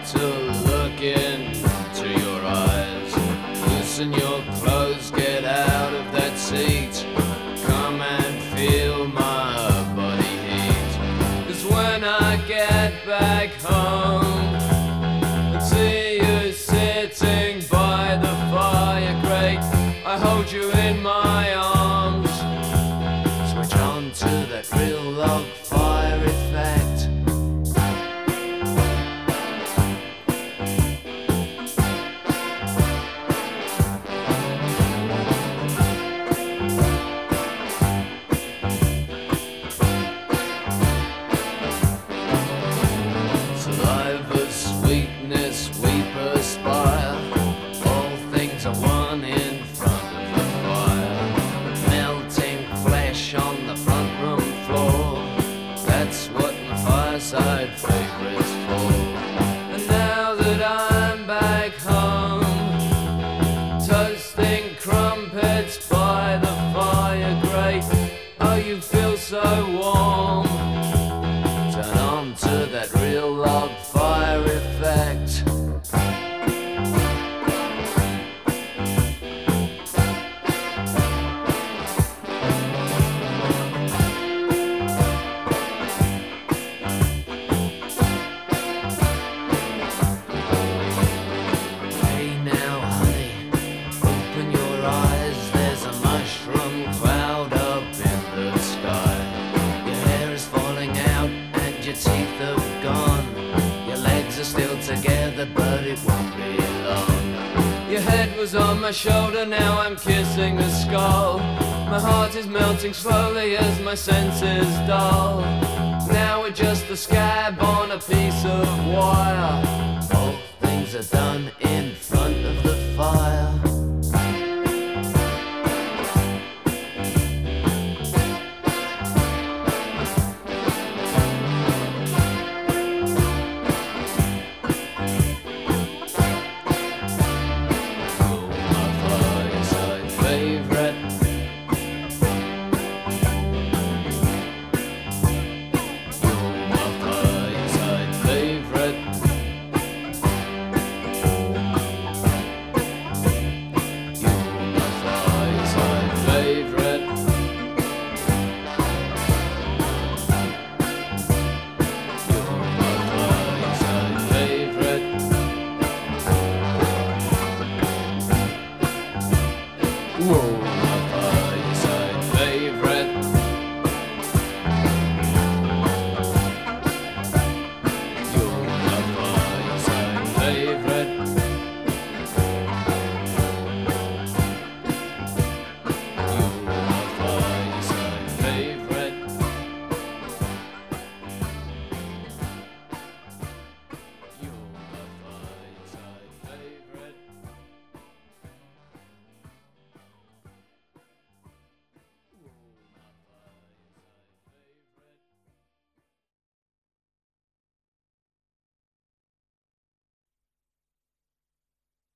to look into your eyes. Loosen your clothes, get out of that seat. Come and feel my body heat. 'Cause when I get back home and see you sitting by the fire grate, I hold you in my arms. Switch on to that real log fire effect. Saliva, sweetness, we perspire. All things are one in front of the fire. Melting flesh on the front room floor. That's what my fireside favourite's for. And now that I'm back home, toasting crumpets by the fire grate. Oh, you feel so warm. Turn on to that real log fire effect. Hey now, honey, open your eyes. There's a mushroom cloud up in the sky. Your hair is falling out and your teeth have gone. Your legs are still together, but it won't be long. Your head was on my shoulder, now I'm kissing the skull. My heart is melting slowly as my senses dull. Now we're just a scab on a piece of wire. All things are done